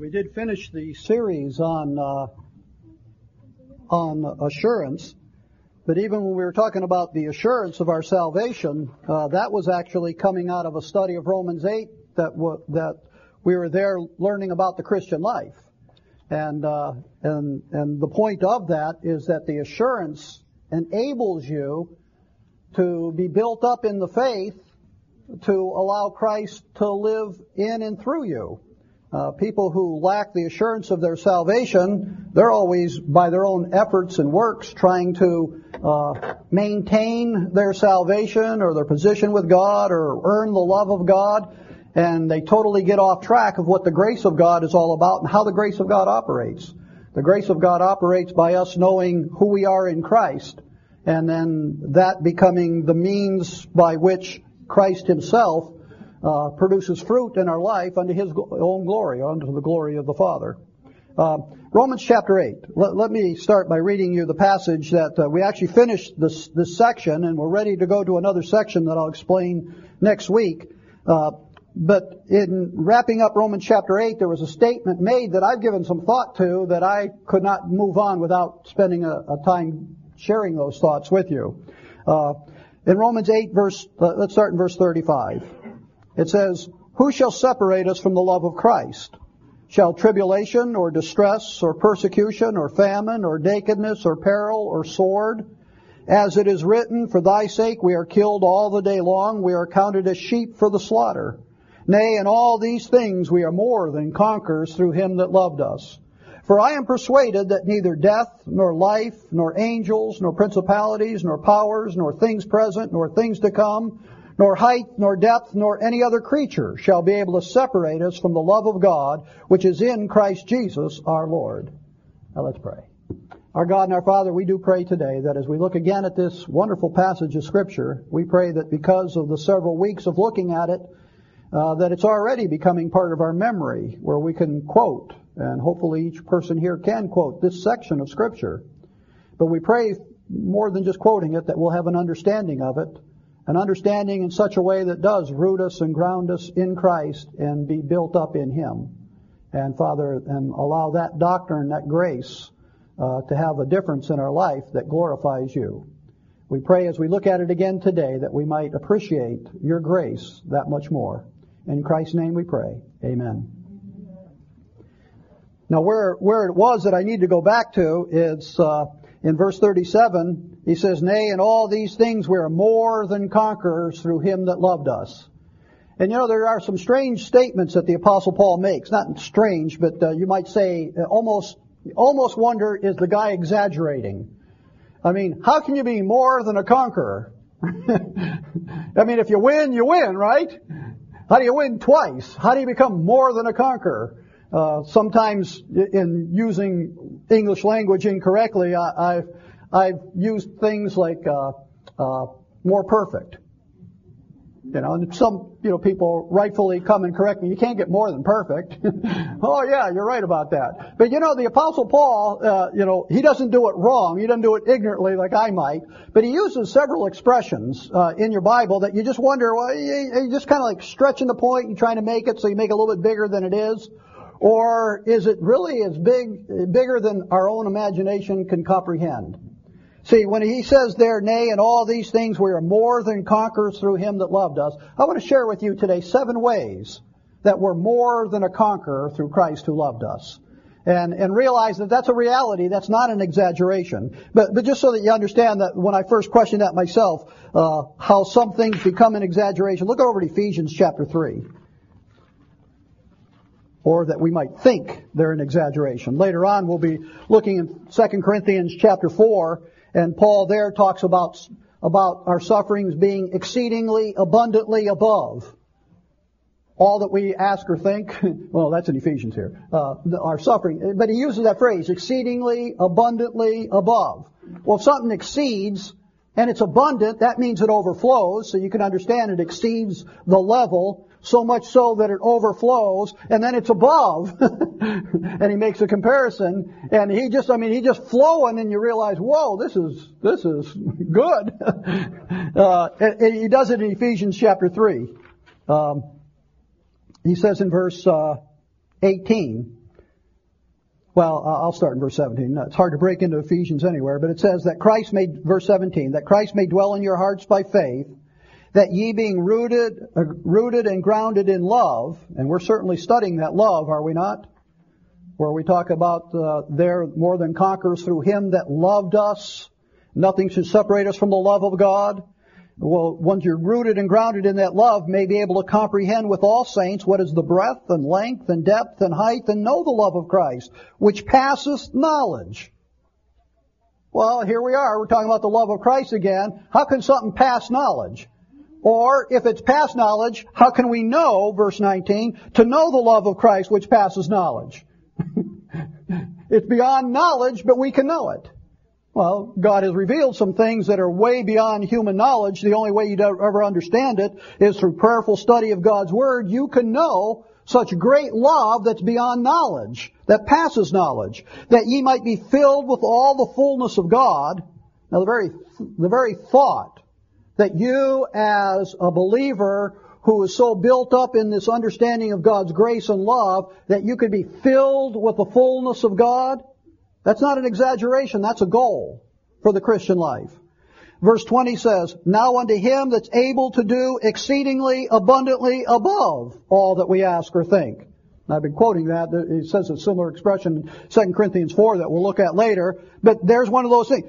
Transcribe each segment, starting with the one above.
We did finish the series on assurance, but even when we were talking about the assurance of our salvation, that was actually coming out of a study of Romans 8 that we were there learning about the Christian life, and the point of that is that the assurance enables you to be built up in the faith to allow Christ to live in and through you. People who lack the assurance of their salvation, they're always, by their own efforts and works, trying to maintain their salvation or their position with God or earn the love of God, and they totally get off track of what the grace of God is all about and how the grace of God operates. The grace of God operates by us knowing who we are in Christ, and then that becoming the means by which Christ Himself produces fruit in our life unto His own glory, unto the glory of the Father. Romans chapter 8. Let me start by reading you the passage that we actually finished this section, and we're ready to go to another section that I'll explain next week. But in wrapping up Romans chapter 8, there was a statement made that I've given some thought to that I could not move on without spending a time sharing those thoughts with you. In Romans 8, let's start in verse 35. It says, "Who shall separate us from the love of Christ? Shall tribulation or distress or persecution or famine or nakedness or peril or sword? As it is written, for thy sake we are killed all the day long, we are counted as sheep for the slaughter. Nay, in all these things we are more than conquerors through Him that loved us. For I am persuaded that neither death, nor life, nor angels, nor principalities, nor powers, nor things present, nor things to come, nor height, nor depth, nor any other creature shall be able to separate us from the love of God, which is in Christ Jesus our Lord." Now let's pray. Our God and our Father, we do pray today that as we look again at this wonderful passage of Scripture, we pray that because of the several weeks of looking at it, that it's already becoming part of our memory, where we can quote, and hopefully each person here can quote this section of Scripture. But we pray more than just quoting it, that we'll have an understanding of it, an understanding in such a way that does root us and ground us in Christ and be built up in Him. And Father, and allow that doctrine, that grace, to have a difference in our life that glorifies You. We pray as we look at it again today that we might appreciate Your grace that much more. In Christ's name we pray. Amen. Now where it was that I need to go back to is in verse 37, he says, "Nay, in all these things we are more than conquerors through Him that loved us." And there are some strange statements that the Apostle Paul makes. Not strange, but you might say almost wonder, is the guy exaggerating? I mean, how can you be more than a conqueror? I mean, if you win, right? How do you win twice? How do you become more than a conqueror? Sometimes in using English language incorrectly, I've used things like more perfect. And some people rightfully come and correct me. You can't get more than perfect. Oh yeah, you're right about that. But the Apostle Paul, he doesn't do it wrong. He doesn't do it ignorantly like I might. But he uses several expressions in your Bible that you just wonder, well, you just kind of like stretching the point and trying to make it so you make it a little bit bigger than it is. Or is it really as bigger than our own imagination can comprehend? See, when he says there, "Nay, in all these things we are more than conquerors through Him that loved us," I want to share with you today 7 ways that we're more than a conqueror through Christ who loved us. And realize that that's a reality, that's not an exaggeration. But just so that you understand that when I first questioned that myself, how some things become an exaggeration, look over to Ephesians chapter 3. Or that we might think they're an exaggeration. Later on we'll be looking in 2 Corinthians chapter 4, and Paul there talks about our sufferings being exceedingly abundantly above all that we ask or think. Well, that's in Ephesians here. Our suffering. But he uses that phrase, exceedingly abundantly above. Well, if something exceeds and it's abundant, that means it overflows. So you can understand it exceeds the level, so much so that it overflows, and then it's above. And he makes a comparison, and he just flowing, and you realize, whoa, this is good. He does it in Ephesians chapter 3. He says in verse 18, Well, I'll start in verse 17. It's hard to break into Ephesians anywhere, but it says that Christ may, verse 17, that Christ may dwell in your hearts by faith, that ye being rooted and grounded in love, and we're certainly studying that love, are we not? Where we talk about there more than conquerors through him that loved us. Nothing should separate us from the love of God. Well, once you're rooted and grounded in that love, may be able to comprehend with all saints what is the breadth and length and depth and height, and know the love of Christ, which passeth knowledge. Well, here we are. We're talking about the love of Christ again. How can something pass knowledge? Or, if it's past knowledge, how can we know, verse 19, to know the love of Christ which passes knowledge? It's beyond knowledge, but we can know it. Well, God has revealed some things that are way beyond human knowledge. The only way you'd ever understand it is through prayerful study of God's Word. You can know such great love that's beyond knowledge, that passes knowledge, that ye might be filled with all the fullness of God. Now, the very thought that you as a believer who is so built up in this understanding of God's grace and love that you could be filled with the fullness of God, that's not an exaggeration, that's a goal for the Christian life. Verse 20 says, now unto him that's able to do exceedingly abundantly above all that we ask or think. And I've been quoting that. It says a similar expression in 2 Corinthians 4 that we'll look at later. But there's one of those things.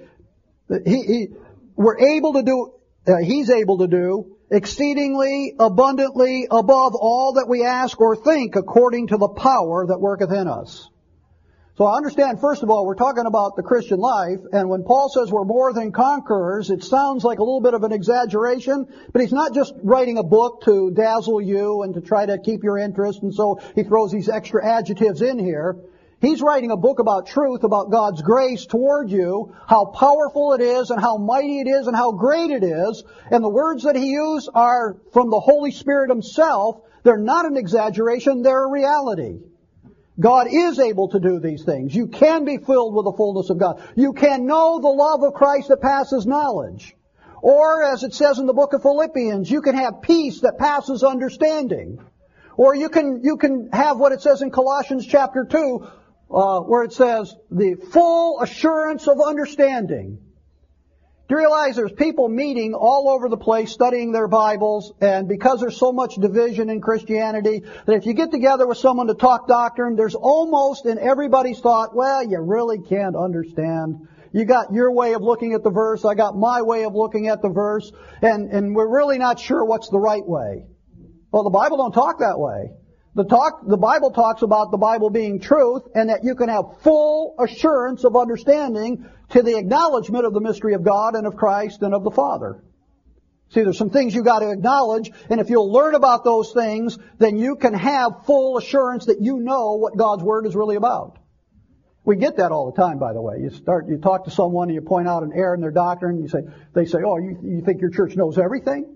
He's able to do exceedingly abundantly above all that we ask or think according to the power that worketh in us. So I understand, first of all, we're talking about the Christian life, and when Paul says we're more than conquerors, it sounds like a little bit of an exaggeration, but he's not just writing a book to dazzle you and to try to keep your interest, and so he throws these extra adjectives in here. He's writing a book about truth, about God's grace toward you, how powerful it is and how mighty it is and how great it is. And the words that he used are from the Holy Spirit himself. They're not an exaggeration, they're a reality. God is able to do these things. You can be filled with the fullness of God. You can know the love of Christ that passes knowledge. Or, as it says in the book of Philippians, you can have peace that passes understanding. Or you can have what it says in Colossians chapter 2, where it says, the full assurance of understanding. Do you realize there's people meeting all over the place studying their Bibles, and because there's so much division in Christianity, that if you get together with someone to talk doctrine, there's almost in everybody's thought, well, you really can't understand. You got your way of looking at the verse, I got my way of looking at the verse, and we're really not sure what's the right way. Well, the Bible don't talk that way. The Bible talks about the Bible being truth and that you can have full assurance of understanding to the acknowledgement of the mystery of God and of Christ and of the Father. See, there's some things you got to acknowledge, and if you'll learn about those things, then you can have full assurance that you know what God's Word is really about. We get that all the time, by the way. You talk to someone and you point out an error in their doctrine, and they say, oh, you think your church knows everything?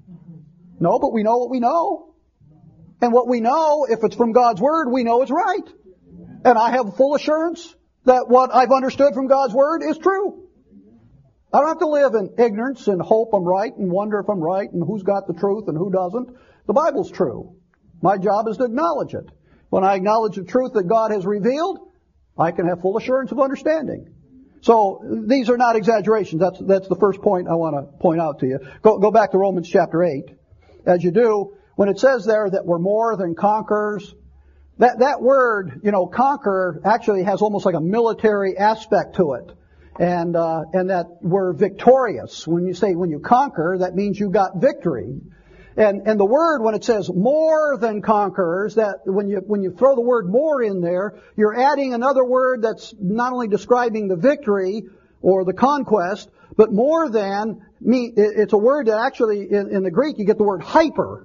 No, but we know what we know. And what we know, if it's from God's Word, we know it's right. And I have full assurance that what I've understood from God's Word is true. I don't have to live in ignorance and hope I'm right and wonder if I'm right and who's got the truth and who doesn't. The Bible's true. My job is to acknowledge it. When I acknowledge the truth that God has revealed, I can have full assurance of understanding. So these are not exaggerations. That's the first point I want to point out to you. Go back to Romans chapter 8. As you do, when it says there that we're more than conquerors, that word, conquer actually has almost like a military aspect to it. And that we're victorious. When you conquer, that means you got victory. And the word, when it says more than conquerors, that when you throw the word more in there, you're adding another word that's not only describing the victory or the conquest, but more than, it's a word that actually, in the Greek, you get the word hyper.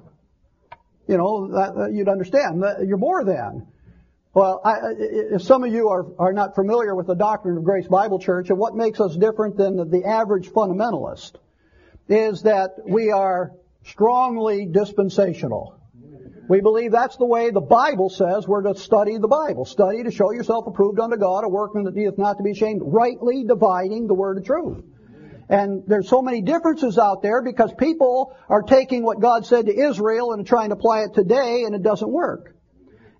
You'd understand. You're more than. Well, if some of you are not familiar with the doctrine of Grace Bible Church, and what makes us different than the average fundamentalist is that we are strongly dispensational. We believe that's the way the Bible says we're to study the Bible. Study to show yourself approved unto God, a workman that needeth not to be ashamed, rightly dividing the word of truth. And there's so many differences out there because people are taking what God said to Israel and trying to apply it today, and it doesn't work.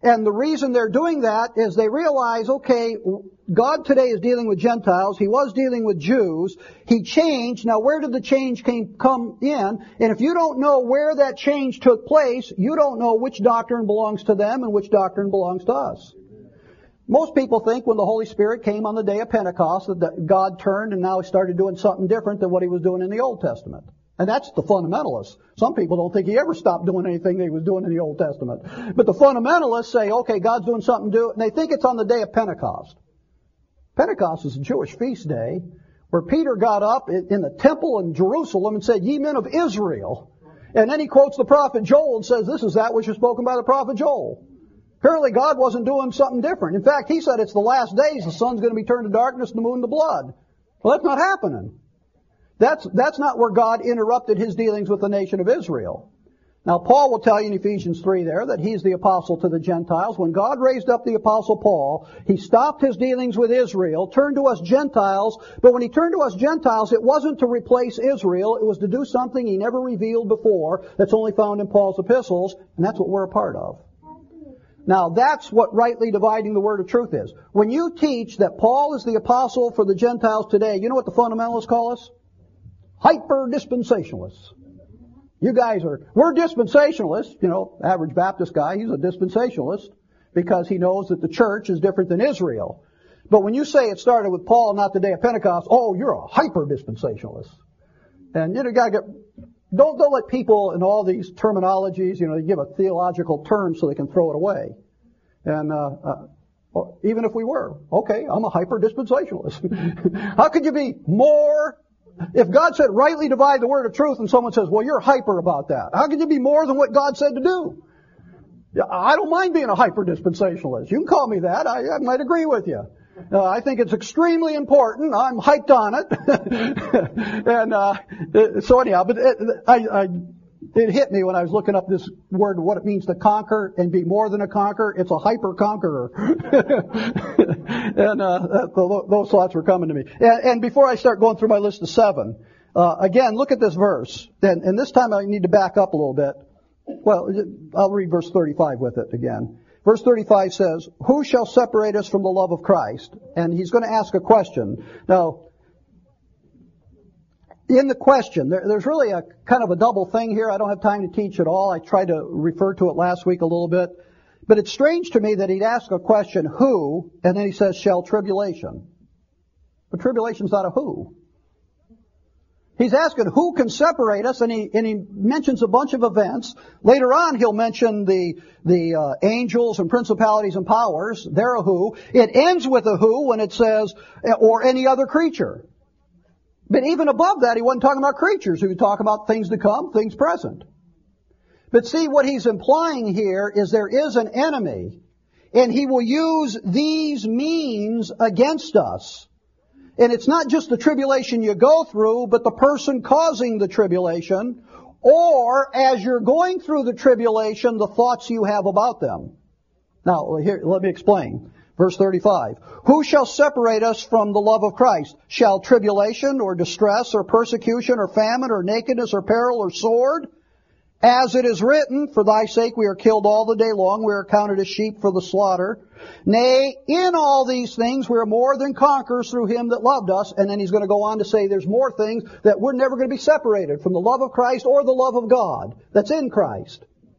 And the reason they're doing that is they realize, okay, God today is dealing with Gentiles. He was dealing with Jews. He changed. Now, where did the change come in? And if you don't know where that change took place, you don't know which doctrine belongs to them and which doctrine belongs to us. Most people think when the Holy Spirit came on the day of Pentecost that God turned and now He started doing something different than what He was doing in the Old Testament. And that's the fundamentalists. Some people don't think He ever stopped doing anything that He was doing in the Old Testament. But the fundamentalists say, okay, God's doing something new, and they think it's on the day of Pentecost. Pentecost is a Jewish feast day where Peter got up in the temple in Jerusalem and said, "Ye men of Israel." And then he quotes the prophet Joel and says, "This is that which is spoken by the prophet Joel." Apparently God wasn't doing something different. In fact, He said it's the last days. The sun's going to be turned to darkness and the moon to blood. Well, that's not happening. That's not where God interrupted His dealings with the nation of Israel. Now, Paul will tell you in Ephesians 3 there that he's the apostle to the Gentiles. When God raised up the apostle Paul, He stopped His dealings with Israel, turned to us Gentiles, but when He turned to us Gentiles, it wasn't to replace Israel. It was to do something He never revealed before that's only found in Paul's epistles, and that's what we're a part of. Now, that's what rightly dividing the word of truth is. When you teach that Paul is the apostle for the Gentiles today, you know what the fundamentalists call us? Hyper-dispensationalists. You guys we're dispensationalists. You know, average Baptist guy, he's a dispensationalist because he knows that the church is different than Israel. But when you say it started with Paul, not the day of Pentecost, oh, you're a hyper-dispensationalist. And you know, don't let people in all these terminologies, you know, you give a theological term so they can throw it away. And even if we were, okay, I'm a hyper-dispensationalist. How could you be more? If God said rightly divide the word of truth and someone says, well, you're hyper about that, how could you be more than what God said to do? I don't mind being a hyper-dispensationalist. You can call me that. I might agree with you. I think it's extremely important. I'm hyped on it. And so anyhow, but it hit me when I was looking up this word, what it means to conquer and be more than a conqueror. It's a hyper-conqueror. And those thoughts were coming to me. And before I start going through my list of 7, again, look at this verse. And this time I need to back up a little bit. Well, I'll read verse 35 with it again. Verse 35 says, "Who shall separate us from the love of Christ?" And he's going to ask a question. Now, in the question, there's really a kind of a double thing here. I don't have time to teach it all. I tried to refer to it last week a little bit. But it's strange to me that he'd ask a question, who, and then he says, shall tribulation. But tribulation's not a who. He's asking who can separate us, and he mentions a bunch of events. Later on, he'll mention the angels and principalities and powers. They're a who. It ends with a who when it says, or any other creature. But even above that, he wasn't talking about creatures. He was talking about things to come, things present. But see, what he's implying here is there is an enemy, and he will use these means against us. And it's not just the tribulation you go through, but the person causing the tribulation, or as you're going through the tribulation, the thoughts you have about them. Now, here, let me explain. Verse 35. Who shall separate us from the love of Christ? Shall tribulation or distress or persecution or famine or nakedness or peril or sword? As it is written, for thy sake we are killed all the day long, we are counted as sheep for the slaughter. Nay, in all these things we are more than conquerors through Him that loved us. And then he's going to go on to say there's more things that we're never going to be separated from the love of Christ or the love of God that's in Christ.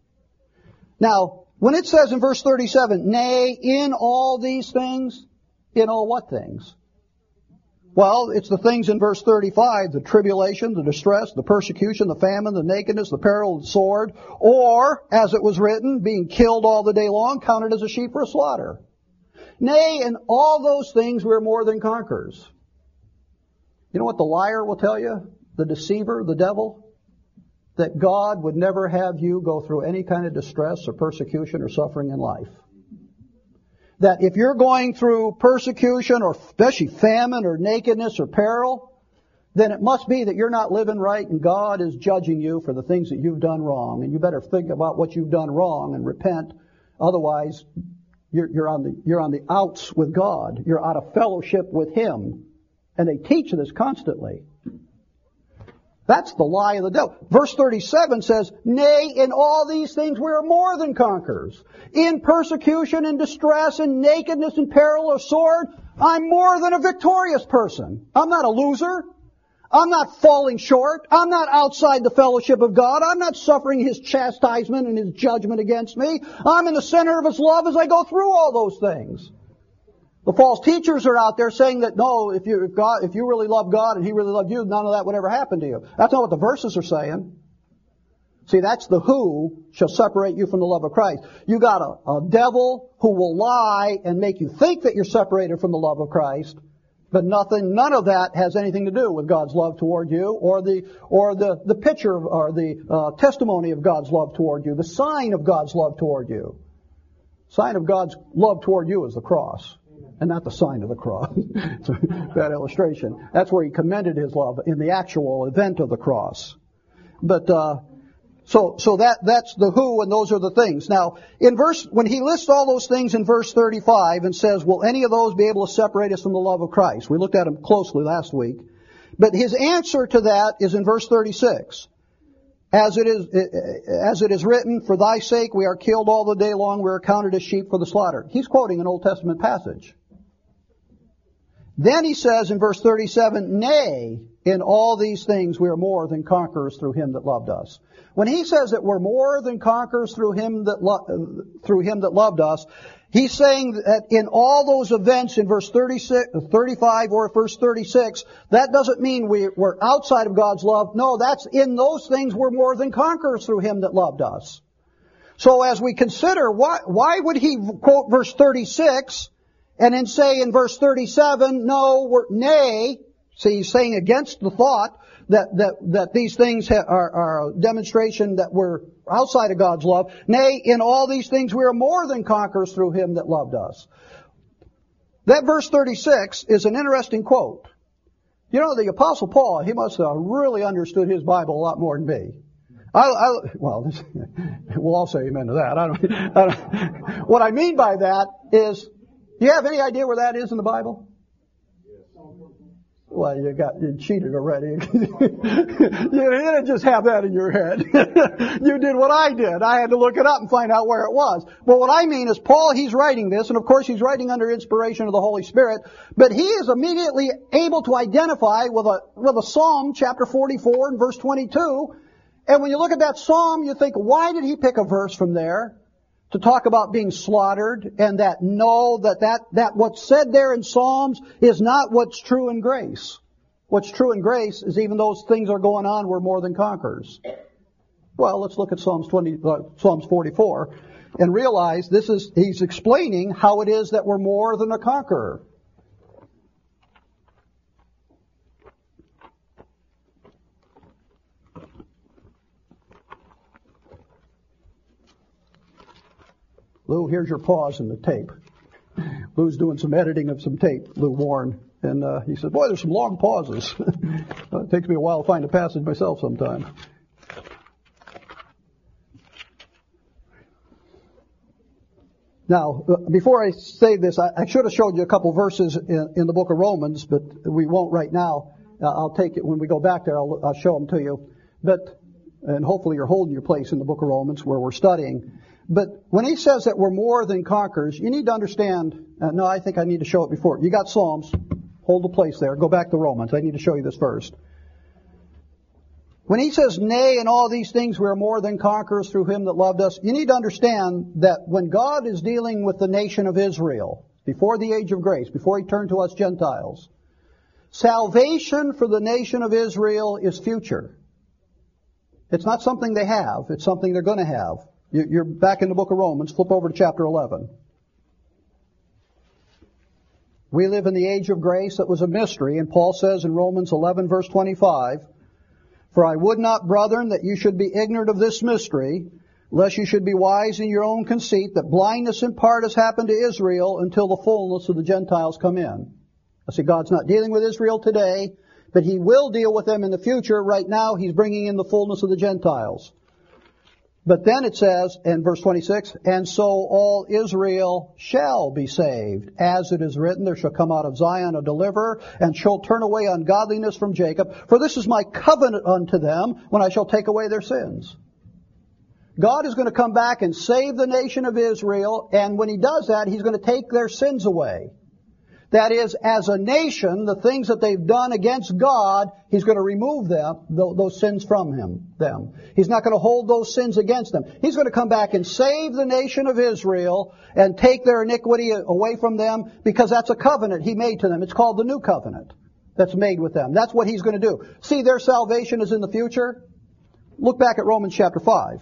Now, when it says in verse 37, nay, in all these things, in all what things? Well, it's the things in verse 35, the tribulation, the distress, the persecution, the famine, the nakedness, the peril, the sword, or, as it was written, being killed all the day long, counted as a sheep for a slaughter. Nay, in all those things we're more than conquerors. You know what the liar will tell you? The deceiver, the devil? That God would never have you go through any kind of distress or persecution or suffering in life. That if you're going through persecution or especially famine or nakedness or peril, then it must be that you're not living right and God is judging you for the things that you've done wrong. And you better think about what you've done wrong and repent. Otherwise, you're on the outs with God. You're out of fellowship with Him. And they teach this constantly. That's the lie of the devil. Verse 37 says, nay, in all these things we are more than conquerors. In persecution and distress and nakedness and peril or sword, I'm more than a victorious person. I'm not a loser. I'm not falling short. I'm not outside the fellowship of God. I'm not suffering His chastisement and His judgment against me. I'm in the center of His love as I go through all those things. The false teachers are out there saying that, no, if you really love God and He really loved you, none of that would ever happen to you. That's not what the verses are saying. See, that's the who shall separate you from the love of Christ. You got a devil who will lie and make you think that you're separated from the love of Christ, but none of that has anything to do with God's love toward you, or the picture or the testimony of God's love toward you, the sign of God's love toward you. Sign of God's love toward you is the cross. And not the sign of the cross. It's a bad illustration. That's where He commended His love, in the actual event of the cross. But so that's the who, and those are the things. Now, when he lists all those things in verse 35 and says, will any of those be able to separate us from the love of Christ? We looked at them closely last week. But his answer to that is in verse 36. As it is written, for thy sake we are killed all the day long, we are counted as sheep for the slaughter. He's quoting an Old Testament passage. Then he says in verse 37, nay, in all these things we are more than conquerors through Him that loved us. When he says that we're more than conquerors through Him that loved us, he's saying that in all those events in verse 35 or verse 36, that doesn't mean we're outside of God's love. No, that's in those things we're more than conquerors through Him that loved us. So as we consider, why would he quote verse 36 and then say in verse 37, nay, see, he's saying against the thought that these things are a demonstration that we're outside of God's love. Nay, in all these things we are more than conquerors through Him that loved us. That verse 36 is an interesting quote. You know, the Apostle Paul, he must have really understood his Bible a lot more than me. Well, we'll all say amen to that. What I mean by that is, do you have any idea where that is in the Bible? Well, you cheated already. You didn't just have that in your head. You did what I did. I had to look it up and find out where it was. But what I mean is Paul, he's writing this, and of course he's writing under inspiration of the Holy Spirit, but he is immediately able to identify with a Psalm, chapter 44 and verse 22. And when you look at that Psalm, you think, why did he pick a verse from there to talk about being slaughtered, and that what's said there in Psalms is not what's true in grace. What's true in grace is even those things are going on, we're more than conquerors. Well, let's look at Psalms 44 and realize he's explaining how it is that we're more than a conqueror. Lou, here's your pause in the tape. Lou's doing some editing of some tape, Lou Warren. And he said, boy, there's some long pauses. It takes me a while to find a passage myself sometime. Now, before I say this, I should have showed you a couple verses in the book of Romans, but we won't right now. I'll take it when we go back there. I'll show them to you. And hopefully you're holding your place in the book of Romans where we're studying. But when he says that we're more than conquerors, you need to understand, I think I need to show it before. You got Psalms. Hold the place there. Go back to Romans. I need to show you this first. When he says, nay, in all these things we are more than conquerors through Him that loved us, you need to understand that when God is dealing with the nation of Israel, before the age of grace, before He turned to us Gentiles, salvation for the nation of Israel is future. It's not something they have. It's something they're going to have. You're back in the book of Romans. Flip over to chapter 11. We live in the age of grace that was a mystery, and Paul says in Romans 11, verse 25, for I would not, brethren, that you should be ignorant of this mystery, lest you should be wise in your own conceit, that blindness in part has happened to Israel until the fullness of the Gentiles come in. I see God's not dealing with Israel today, but He will deal with them in the future. Right now, He's bringing in the fullness of the Gentiles. But then it says in verse 26, and so all Israel shall be saved. As it is written, there shall come out of Zion a deliverer, and shall turn away ungodliness from Jacob. For this is my covenant unto them, when I shall take away their sins. God is going to come back and save the nation of Israel, and when He does that, He's going to take their sins away. That is, as a nation, the things that they've done against God, He's going to remove them, those sins from them. He's not going to hold those sins against them. He's going to come back and save the nation of Israel and take their iniquity away from them, because that's a covenant He made to them. It's called the new covenant that's made with them. That's what He's going to do. See, their salvation is in the future. Look back at Romans chapter 5.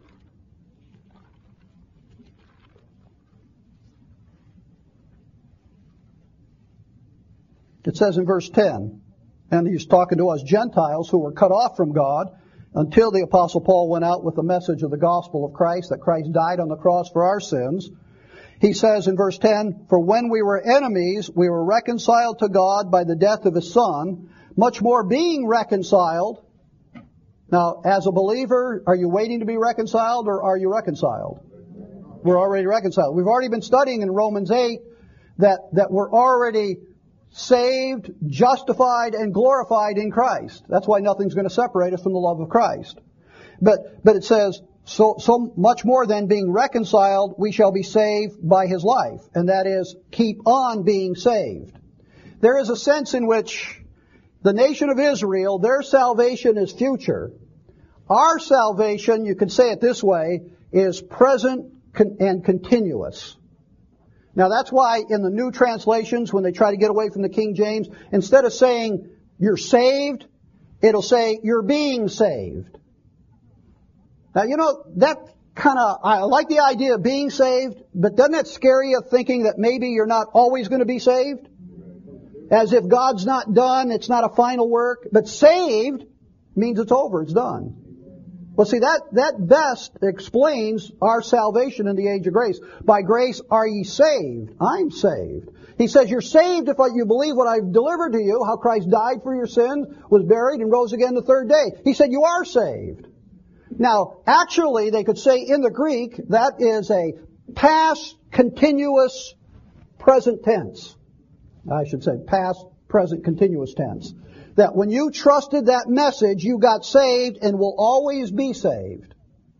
It says in verse 10, and he's talking to us Gentiles who were cut off from God until the Apostle Paul went out with the message of the gospel of Christ, that Christ died on the cross for our sins. He says in verse 10, for when we were enemies, we were reconciled to God by the death of His Son, much more being reconciled. Now, as a believer, are you waiting to be reconciled, or are you reconciled? We're already reconciled. We've already been studying in Romans 8 that we're already saved, justified, and glorified in Christ. That's why nothing's going to separate us from the love of Christ. But it says, so much more than being reconciled, we shall be saved by His life. And that is, keep on being saved. There is a sense in which the nation of Israel, their salvation is future. Our salvation, you could say it this way, is present and continuous. Now that's why in the new translations, when they try to get away from the King James, instead of saying you're saved, it'll say you're being saved. Now, that I like the idea of being saved, but doesn't that scare you, thinking that maybe you're not always going to be saved? As if God's not done, it's not a final work. But saved means it's over, it's done. Well, see, that best explains our salvation in the age of grace. By grace are ye saved. I'm saved. He says you're saved if you believe what I've delivered to you, how Christ died for your sins, was buried, and rose again the third day. He said you are saved. Now, actually, they could say in the Greek, that is a past, continuous, present tense. I should say past, present, continuous tense. That when you trusted that message, you got saved and will always be saved.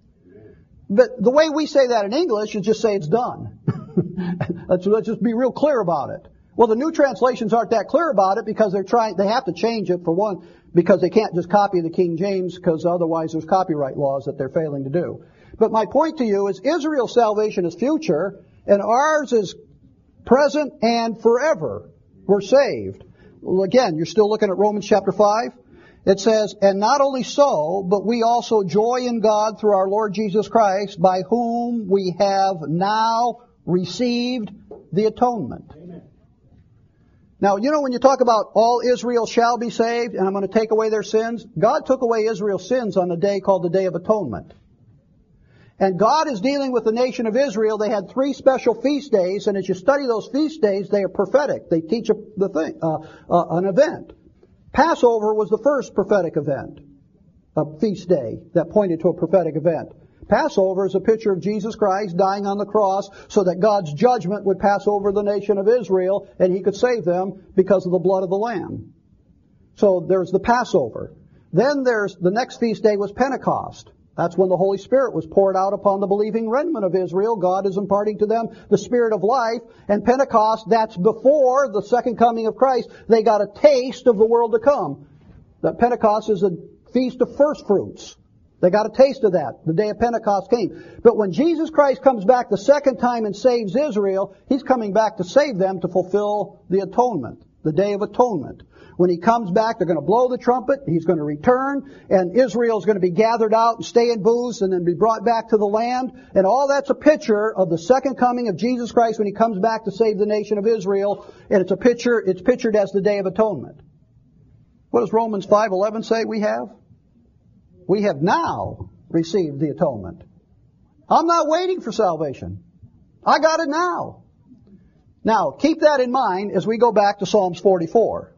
But the way we say that in English is just say it's done. Let's just be real clear about it. Well, the new translations aren't that clear about it because they have to change it, for one, because they can't just copy the King James, because otherwise there's copyright laws that they're failing to do. But my point to you is Israel's salvation is future and ours is present and forever. We're saved. Well, again, you're still looking at Romans chapter 5. It says, and not only so, but we also joy in God through our Lord Jesus Christ, by whom we have now received the atonement. Amen. Now, when you talk about all Israel shall be saved, and I'm going to take away their sins, God took away Israel's sins on a day called the Day of Atonement. And God is dealing with the nation of Israel. They had 3 special feast days, and as you study those feast days, they are prophetic. They teach an event. Passover was the first prophetic event, a feast day that pointed to a prophetic event. Passover is a picture of Jesus Christ dying on the cross so that God's judgment would pass over the nation of Israel and He could save them because of the blood of the Lamb. So there's the Passover. Then the next feast day was Pentecost. That's when the Holy Spirit was poured out upon the believing remnant of Israel. God is imparting to them the Spirit of life. And Pentecost, that's before the second coming of Christ. They got a taste of the world to come. That Pentecost is a feast of first fruits. They got a taste of that. The day of Pentecost came. But when Jesus Christ comes back the second time and saves Israel, He's coming back to save them to fulfill the atonement, the Day of Atonement. When He comes back, they're going to blow the trumpet, He's going to return, and Israel's going to be gathered out and stay in booths and then be brought back to the land. And all that's a picture of the second coming of Jesus Christ when He comes back to save the nation of Israel. And it's pictured as the Day of Atonement. What does Romans 5:11 say we have? We have now received the atonement. I'm not waiting for salvation. I got it now. Now, keep that in mind as we go back to Psalms 44.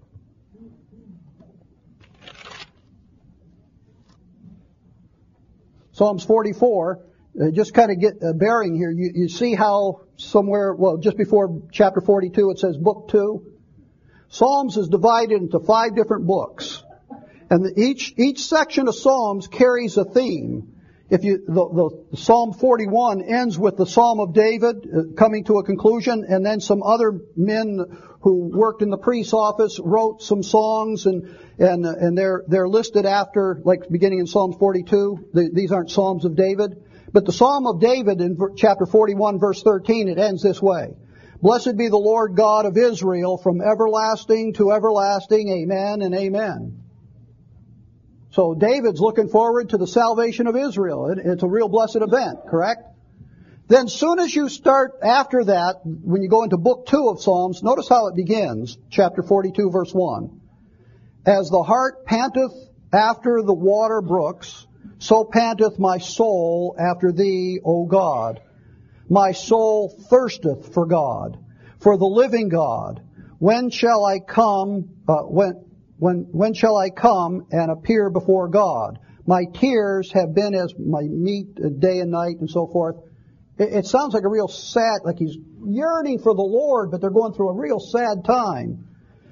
Psalms 44, just kind of get a bearing here. You see how somewhere, well, just before chapter 42, it says book 2. Psalms is divided into 5 different books. And each section of Psalms carries a theme. The Psalm 41 ends with the Psalm of David coming to a conclusion, and then some other men who worked in the priest's office wrote some songs, and they're listed after, like beginning in Psalm 42. These aren't Psalms of David. But the Psalm of David in chapter 41, verse 13, it ends this way. Blessed be the Lord God of Israel from everlasting to everlasting. Amen and amen. So David's looking forward to the salvation of Israel. It's a real blessed event, correct? Then soon as you start after that, when you go into book 2 of Psalms, notice how it begins, chapter 42, verse 1. As the hart panteth after the water brooks, so panteth my soul after thee, O God. My soul thirsteth for God, for the living God. When shall I come, when shall I come and appear before God? My tears have been as my meat day and night, and so forth. It sounds like a real sad, like he's yearning for the Lord, but they're going through a real sad time.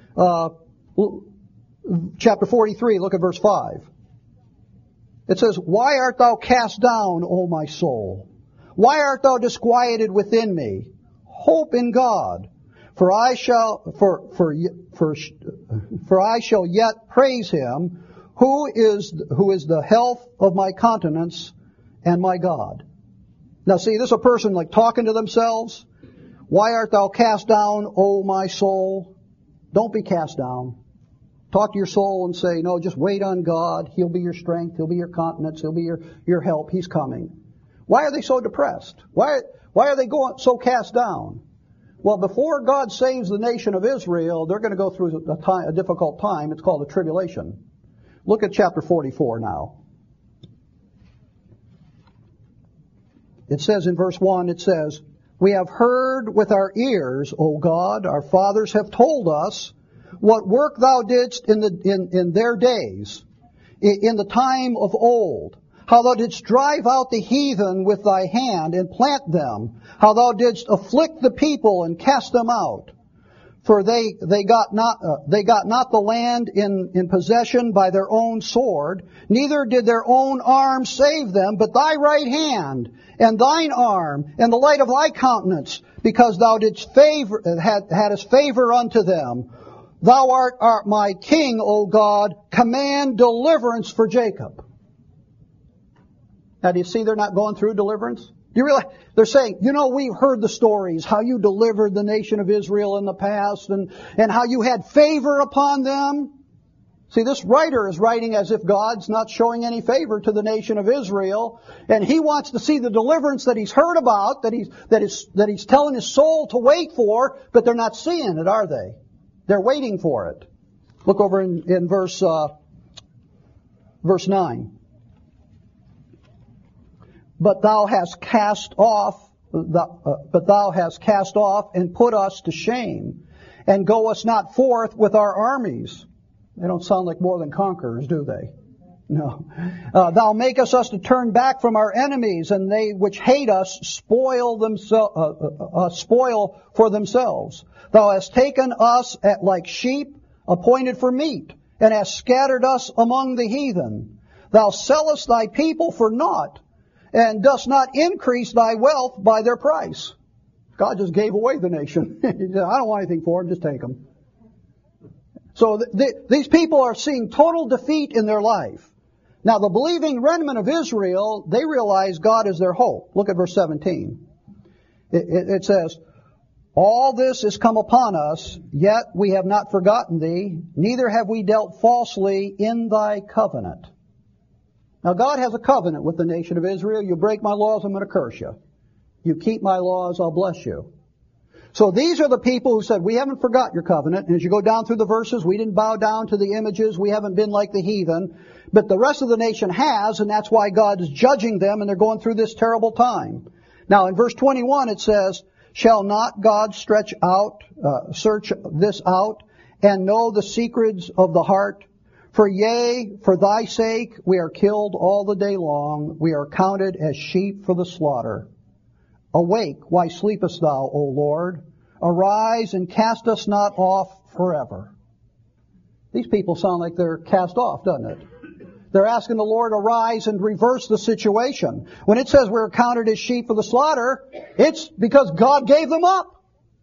Chapter 43, look at verse 5. It says, Why art thou cast down, O my soul? Why art thou disquieted within me? Hope in God, for I shall yet praise him, who is the health of my countenance and my God. Now see, this is a person like talking to themselves. Why art thou cast down, O my soul? Don't be cast down. Talk to your soul and say, no, just wait on God. He'll be your strength. He'll be your countenance. He'll be your help. He's coming. Why are they so depressed? Why are they going so cast down? Well, before God saves the nation of Israel, they're going to go through a difficult time. It's called a tribulation. Look at chapter 44 now. It says in verse 1, it says, We have heard with our ears, O God, our fathers have told us, what work thou didst in their days, in the time of old, how thou didst drive out the heathen with thy hand and plant them, how thou didst afflict the people and cast them out. For they got not the land in possession by their own sword, neither did their own arm save them, but thy right hand and thine arm and the light of thy countenance, because thou didst hadst favor unto them. Thou art my king, O God. Command deliverance for Jacob. Now, do you see they're not going through deliverance? Do you realize? They're saying, we've heard the stories, how you delivered the nation of Israel in the past, and how you had favor upon them. See, this writer is writing as if God's not showing any favor to the nation of Israel, and he wants to see the deliverance that he's heard about, that he's telling his soul to wait for, but they're not seeing it, are they? They're waiting for it. Look over in verse 9. But thou hast cast off and put us to shame, and go us not forth with our armies. They don't sound like more than conquerors, do they? No. Thou makest us to turn back from our enemies, and they which hate us spoil for themselves. Thou hast taken us like sheep appointed for meat, and hast scattered us among the heathen. Thou sellest thy people for naught, and dost not increase thy wealth by their price. God just gave away the nation. He said, I don't want anything for them, just take them. So these people are seeing total defeat in their life. Now the believing remnant of Israel, they realize God is their hope. Look at verse 17. It says, All this is come upon us, yet we have not forgotten thee, neither have we dealt falsely in thy covenant. Now God has a covenant with the nation of Israel. You break my laws, I'm going to curse you. You keep my laws, I'll bless you. So these are the people who said, we haven't forgot your covenant. And as you go down through the verses, we didn't bow down to the images. We haven't been like the heathen. But the rest of the nation has, and that's why God is judging them, and they're going through this terrible time. Now in verse 21 it says, Shall not God search this out, and know the secrets of the heart? For yea, for thy sake we are killed all the day long. We are counted as sheep for the slaughter. Awake, why sleepest thou, O Lord? Arise and cast us not off forever. These people sound like they're cast off, doesn't it? They're asking the Lord, arise and reverse the situation. When it says we're counted as sheep for the slaughter, it's because God gave them up.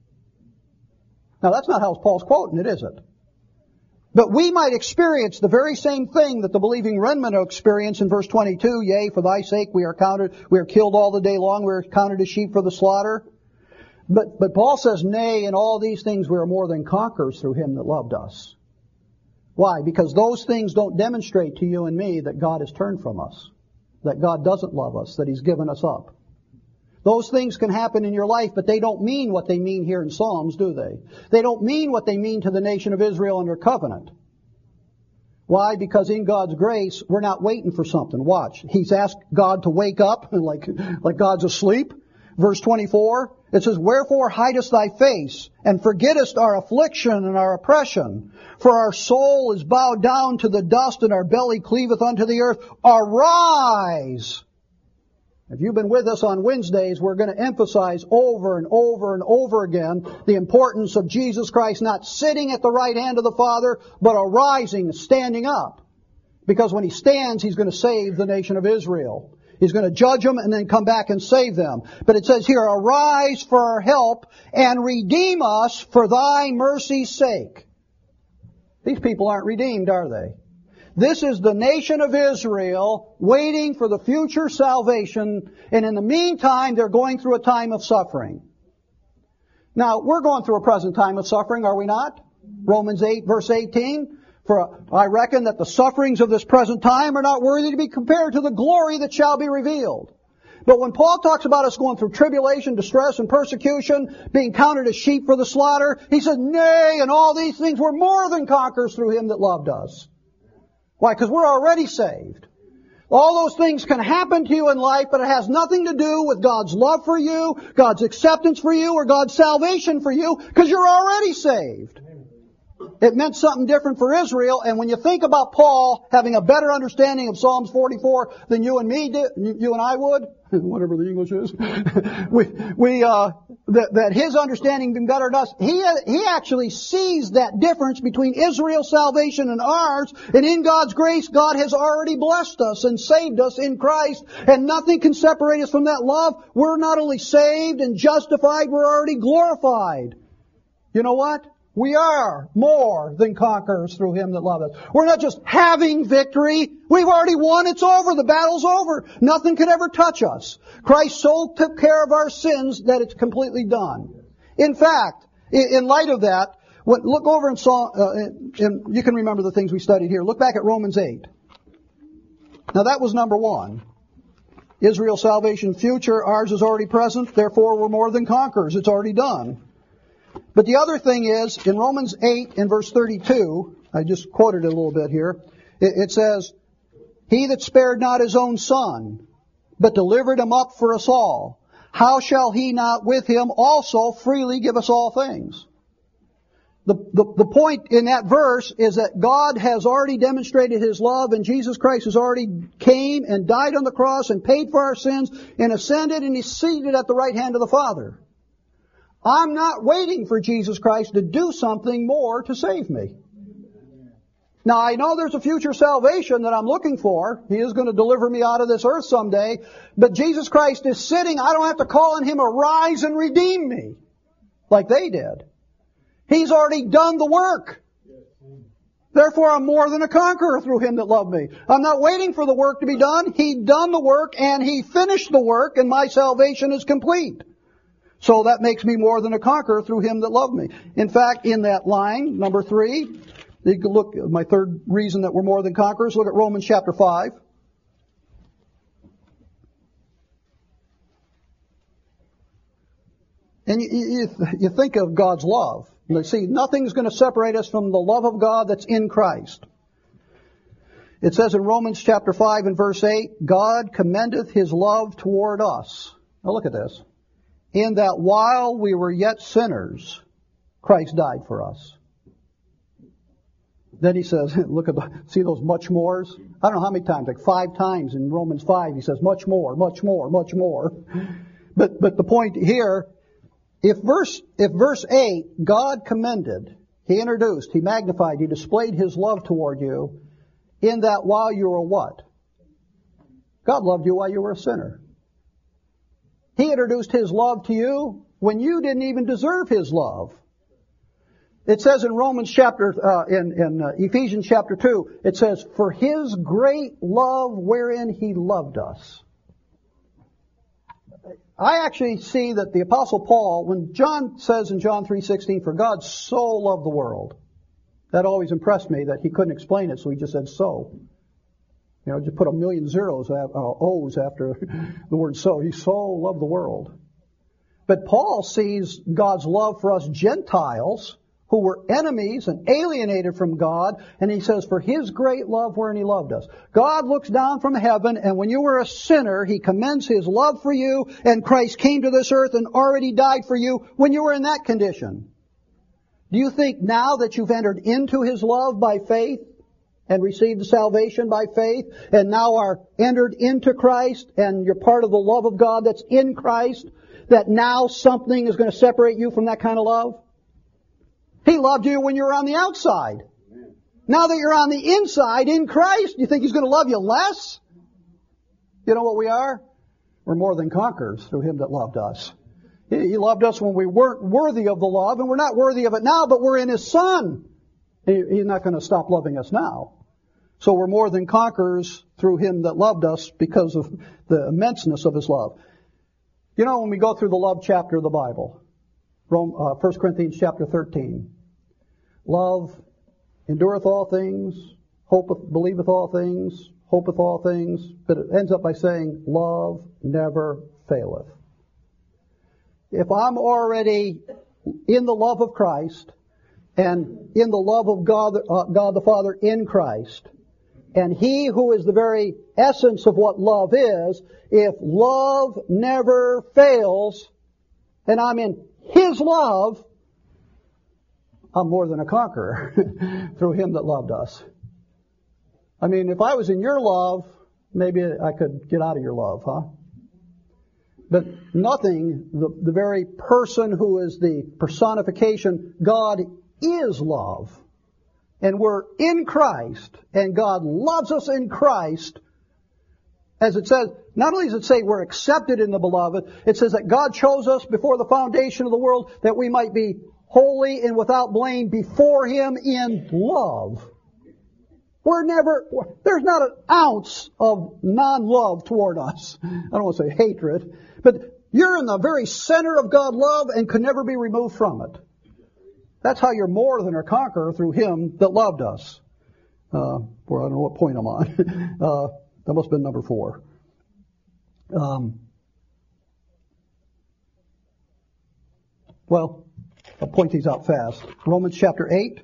Now that's not how Paul's quoting it, is it? But we might experience the very same thing that the believing remnant will experience in verse 22. Yea, for thy sake we are killed all the day long, we are counted as sheep for the slaughter. But Paul says, nay, in all these things we are more than conquerors through him that loved us. Why? Because those things don't demonstrate to you and me that God has turned from us, that God doesn't love us, that He's given us up. Those things can happen in your life, but they don't mean what they mean here in Psalms, do they? They don't mean what they mean to the nation of Israel under covenant. Why? Because in God's grace, we're not waiting for something. Watch. He's asked God to wake up, like God's asleep. Verse 24, it says, wherefore hidest thy face, and forgettest our affliction and our oppression? For our soul is bowed down to the dust, and our belly cleaveth unto the earth. Arise! If you've been with us on Wednesdays, we're going to emphasize over and over and over again the importance of Jesus Christ not sitting at the right hand of the Father, but arising, standing up. Because when He stands, He's going to save the nation of Israel. He's going to judge them and then come back and save them. But it says here, arise for our help and redeem us for thy mercy's sake. These people aren't redeemed, are they? This is the nation of Israel waiting for the future salvation, and in the meantime, they're going through a time of suffering. Now, we're going through a present time of suffering, are we not? Romans 8, verse 18. For I reckon that the sufferings of this present time are not worthy to be compared to the glory that shall be revealed. But when Paul talks about us going through tribulation, distress, and persecution, being counted as sheep for the slaughter, he says, nay, in all these things we're more than conquerors through Him that loved us. Why? Because we're already saved. All those things can happen to you in life, but it has nothing to do with God's love for you, God's acceptance for you, or God's salvation for you, because you're already saved. It meant something different for Israel, and when you think about Paul having a better understanding of Psalms 44 than you and me did, you and I would, whatever the English is, that his understanding being better than us, he actually sees that difference between Israel's salvation and ours, and in God's grace, God has already blessed us and saved us in Christ, and nothing can separate us from that love. We're not only saved and justified, we're already glorified. You know what? We are more than conquerors through Him that loved us. We're not just having victory. We've already won. It's over. The battle's over. Nothing can ever touch us. Christ so took care of our sins that it's completely done. In fact, in light of that, look over and you can remember the things we studied here. Look back at Romans 8. Now that was number one. Israel's salvation future, ours is already present. Therefore, we're more than conquerors. It's already done. But the other thing is, in Romans 8 and verse 32, I just quoted it a little bit here, it says, He that spared not His own Son, but delivered Him up for us all, how shall He not with Him also freely give us all things? The point in that verse is that God has already demonstrated His love, and Jesus Christ has already came and died on the cross and paid for our sins and ascended, and He's seated at the right hand of the Father. I'm not waiting for Jesus Christ to do something more to save me. Now, I know there's a future salvation that I'm looking for. He is going to deliver me out of this earth someday. But Jesus Christ is sitting. I don't have to call on Him, arise and redeem me, like they did. He's already done the work. Therefore, I'm more than a conqueror through Him that loved me. I'm not waiting for the work to be done. He'd done the work, and He finished the work, and my salvation is complete. So that makes me more than a conqueror through Him that loved me. In fact, in that line, number 3, you can look at my third reason that we're more than conquerors. Look at Romans chapter 5. And you think of God's love. You see, nothing's going to separate us from the love of God that's in Christ. It says in Romans chapter 5 and verse 8, God commendeth His love toward us. Now look at this. In that while we were yet sinners, Christ died for us. Then he says, look at see those much mores? I don't know how many times, like 5 times in Romans 5, he says, much more, much more, much more. But the point here, if verse 8, God commended, He introduced, He magnified, He displayed His love toward you, in that while you were what? God loved you while you were a sinner. He introduced His love to you when you didn't even deserve His love. It says in Ephesians chapter 2, it says, for His great love wherein He loved us. I actually see that the Apostle Paul, when John says in John 3:16, for God so loved the world, that always impressed me that he couldn't explain it, so he just said so. You know, just put a million O's after the word so. He so loved the world. But Paul sees God's love for us Gentiles, who were enemies and alienated from God, and he says, for His great love wherein He loved us. God looks down from heaven, and when you were a sinner, He commends His love for you, and Christ came to this earth and already died for you when you were in that condition. Do you think now that you've entered into His love by faith, and received the salvation by faith, and now are entered into Christ, and you're part of the love of God that's in Christ, that now something is going to separate you from that kind of love? He loved you when you were on the outside. Now that you're on the inside in Christ, you think He's going to love you less? You know what we are? We're more than conquerors through Him that loved us. He loved us when we weren't worthy of the love, and we're not worthy of it now, but we're in His Son. He's not going to stop loving us now. So we're more than conquerors through Him that loved us because of the immenseness of His love. You know, when we go through the love chapter of the Bible, 1 Corinthians chapter 13, love endureth all things, believeth all things, hopeth all things, but it ends up by saying, love never faileth. If I'm already in the love of Christ, and in the love of God the Father in Christ, and He who is the very essence of what love is, if love never fails, and I'm in His love, I'm more than a conqueror through Him that loved us. I mean, if I was in your love, maybe I could get out of your love, huh? But nothing, the very person who is the personification, God is love. And we're in Christ, and God loves us in Christ. As it says, not only does it say we're accepted in the Beloved, it says that God chose us before the foundation of the world that we might be holy and without blame before Him in love. There's not an ounce of non-love toward us. I don't want to say hatred, but you're in the very center of God's love and could never be removed from it. That's how you're more than a conqueror through Him that loved us. I don't know what point I'm on. That must have been number 4. Well, I'll point these out fast. Romans chapter 8.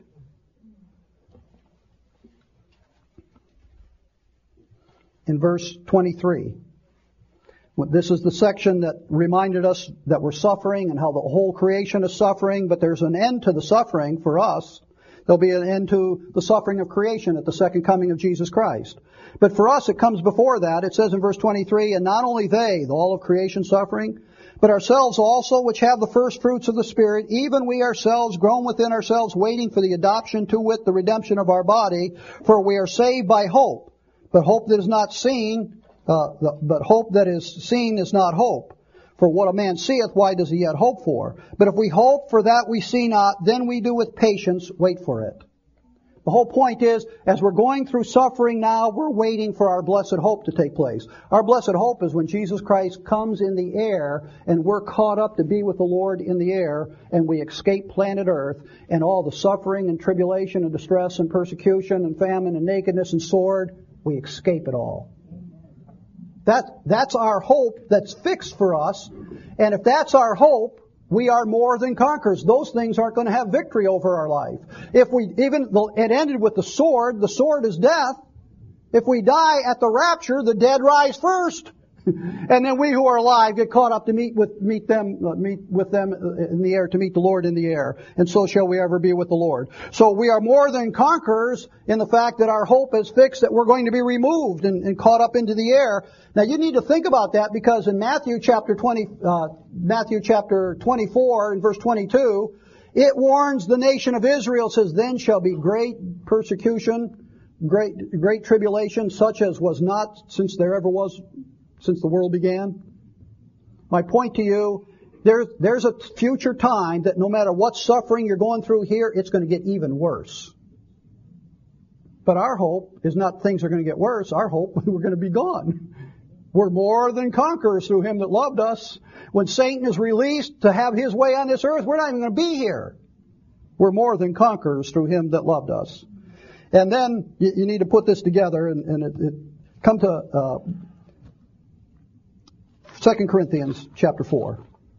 In verse 23. This is the section that reminded us that we're suffering and how the whole creation is suffering, but there's an end to the suffering for us. There'll be an end to the suffering of creation at the second coming of Jesus Christ. But for us, it comes before that. It says in verse 23, and not only they, all of creation suffering, but ourselves also, which have the first fruits of the Spirit, even we ourselves, groan within ourselves, waiting for the adoption to wit, the redemption of our body, for we are saved by hope. But hope that is not seen, but hope that is seen is not hope. For what a man seeth, why does he yet hope for? But if we hope for that we see not, then we do with patience wait for it. The whole point is, as we're going through suffering now, we're waiting for our blessed hope to take place. Our blessed hope is when Jesus Christ comes in the air and we're caught up to be with the Lord in the air and we escape planet Earth and all the suffering and tribulation and distress and persecution and famine and nakedness and sword, we escape it all. That's our hope that's fixed for us. And if that's our hope, we are more than conquerors. Those things aren't going to have victory over our life. It ended with the sword is death. If we die at the rapture, the dead rise first. And then we who are alive get caught up to meet with them in the air, to meet the Lord in the air. And so shall we ever be with the Lord. So we are more than conquerors in the fact that our hope is fixed that we're going to be removed and caught up into the air. Now you need to think about that, because in Matthew chapter 24 and verse 22, it warns the nation of Israel. It says, then shall be great persecution, great tribulation, such as was not since there ever was, since the world began. My point to you, there's a future time that no matter what suffering you're going through here, it's going to get even worse. But our hope is not things are going to get worse. Our hope, we're going to be gone. We're more than conquerors through Him that loved us. When Satan is released to have his way on this earth, we're not even going to be here. We're more than conquerors through Him that loved us. And then you need to put this together and it come to 2 Corinthians chapter 4.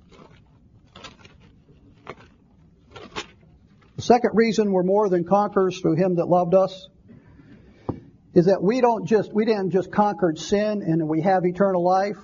The second reason we're more than conquerors through Him that loved us is that we didn't just conquer sin and we have eternal life,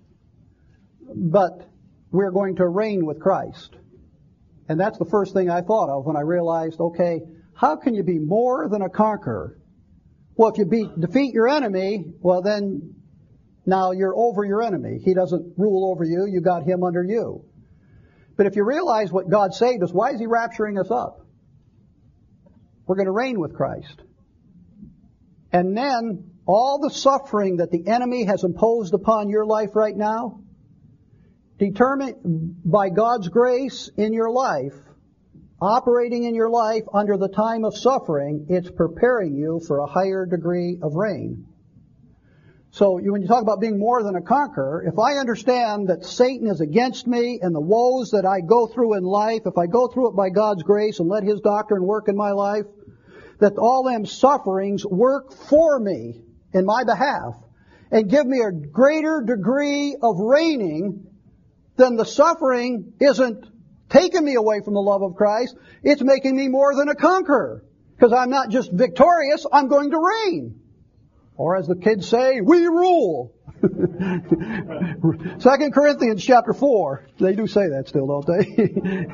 but we're going to reign with Christ. And that's the first thing I thought of when I realized, okay, how can you be more than a conqueror? Well, if you defeat your enemy, well then, now you're over your enemy. He doesn't rule over you. You got him under you. But if you realize what God saved us, why is He rapturing us up? We're going to reign with Christ. And then all the suffering that the enemy has imposed upon your life right now, determined by God's grace in your life, operating in your life under the time of suffering, it's preparing you for a higher degree of reign. So when you talk about being more than a conqueror, if I understand that Satan is against me and the woes that I go through in life, if I go through it by God's grace and let His doctrine work in my life, that all them sufferings work for me in my behalf and give me a greater degree of reigning, then the suffering isn't taking me away from the love of Christ. It's making me more than a conqueror. Because I'm not just victorious, I'm going to reign. Or as the kids say, we rule. 2 Corinthians chapter 4. They do say that still, don't they?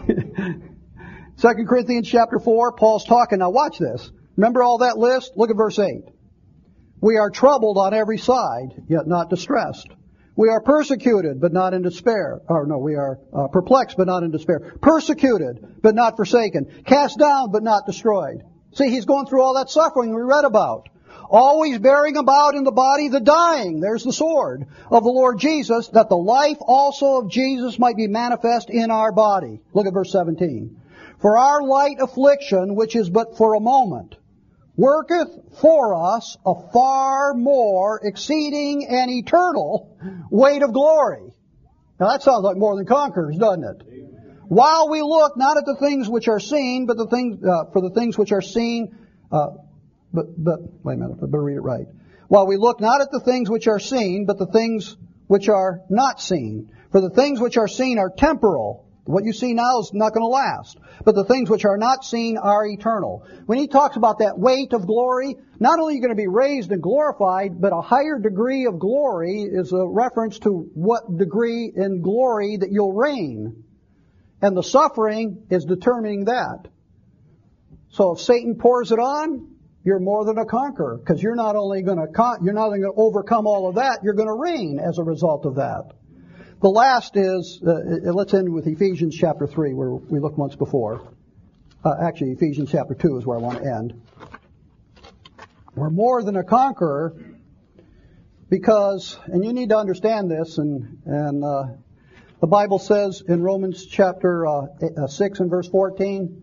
2 Corinthians chapter 4, Paul's talking. Now watch this. Remember all that list? Look at verse 8. We are troubled on every side, yet not distressed. We are persecuted, but not in despair. We are perplexed, but not in despair. Persecuted, but not forsaken. Cast down, but not destroyed. See, he's going through all that suffering we read about. Always bearing about in the body the dying, there's the sword, of the Lord Jesus, that the life also of Jesus might be manifest in our body. Look at verse 17. For our light affliction, which is but for a moment, worketh for us a far more exceeding and eternal weight of glory. Now that sounds like more than conquerors, doesn't it? While we look not at the things which are seen, but for the things which are seen, but wait a minute, I better read it right. While we look not at the things which are seen, but the things which are not seen. For the things which are seen are temporal. What you see now is not going to last. But the things which are not seen are eternal. When he talks about that weight of glory, not only are you going to be raised and glorified, but a higher degree of glory is a reference to what degree in glory that you'll reign. And the suffering is determining that. So if Satan pours it on, you're more than a conqueror, because you're not only going to overcome all of that, you're going to reign as a result of that. The last is, let's end with Ephesians chapter 3, where we looked once before. Actually, Ephesians chapter 2 is where I want to end. We're more than a conqueror because, and you need to understand this, and the Bible says in Romans chapter 6 and verse 14,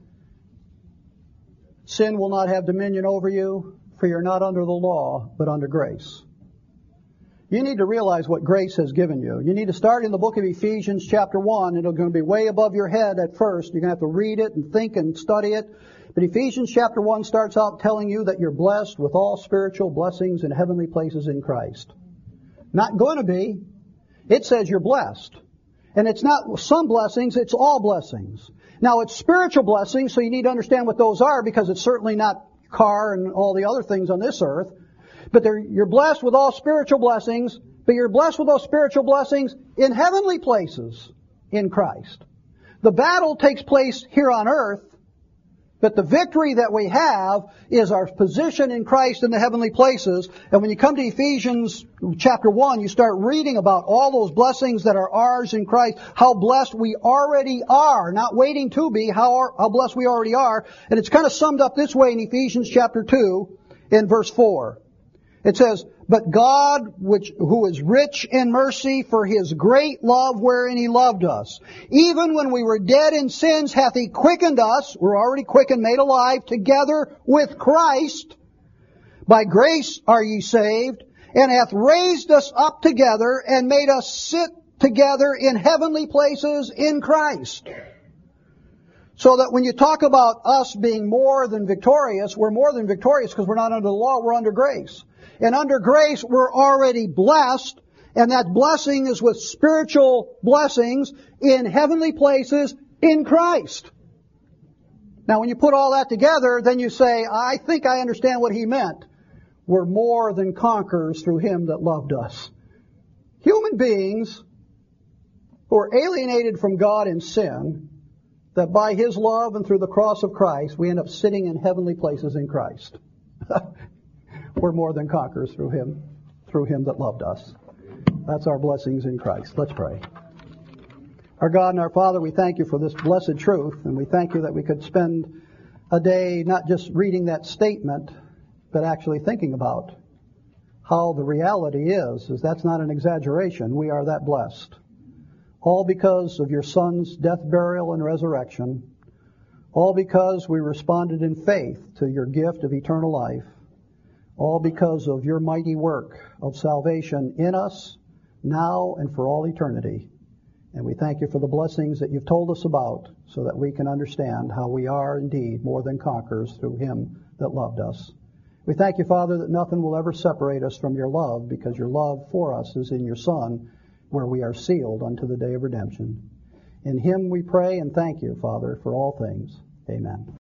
sin will not have dominion over you, for you're not under the law, but under grace. You need to realize what grace has given you. You need to start in the book of Ephesians chapter 1. It's going to be way above your head at first. You're going to have to read it and think and study it. But Ephesians chapter 1 starts out telling you that you're blessed with all spiritual blessings in heavenly places in Christ. Not going to be. It says you're blessed. And it's not some blessings, it's all blessings. Now it's spiritual blessings, so you need to understand what those are, because it's certainly not car and all the other things on this earth. But you're blessed with all spiritual blessings, but you're blessed with those spiritual blessings in heavenly places in Christ. The battle takes place here on earth, but the victory that we have is our position in Christ in the heavenly places. And when you come to Ephesians chapter 1, you start reading about all those blessings that are ours in Christ, how blessed we already are, not waiting to be, how blessed we already are. And it's kind of summed up this way in Ephesians chapter 2 in verse 4. It says, "But God, who is rich in mercy, for His great love wherein He loved us, even when we were dead in sins, hath He quickened us," we're already quickened, made alive, "together with Christ. By grace are ye saved, and hath raised us up together, and made us sit together in heavenly places in Christ." So that when you talk about us being more than victorious, we're more than victorious because we're not under the law, we're under grace. And under grace, we're already blessed, and that blessing is with spiritual blessings in heavenly places in Christ. Now, when you put all that together, then you say, I think I understand what he meant. We're more than conquerors through Him that loved us. Human beings who are alienated from God in sin, that by His love and through the cross of Christ, we end up sitting in heavenly places in Christ. We're more than conquerors through Him that loved us. That's our blessings in Christ. Let's pray. Our God and our Father, we thank You for this blessed truth, and we thank You that we could spend a day not just reading that statement, but actually thinking about how the reality is that's not an exaggeration. We are that blessed. All because of Your Son's death, burial, and resurrection. All because we responded in faith to Your gift of eternal life. All because of Your mighty work of salvation in us, now and for all eternity. And we thank You for the blessings that You've told us about, so that we can understand how we are indeed more than conquerors through Him that loved us. We thank You, Father, that nothing will ever separate us from Your love, because Your love for us is in Your Son, where we are sealed unto the day of redemption. In Him we pray and thank You, Father, for all things. Amen.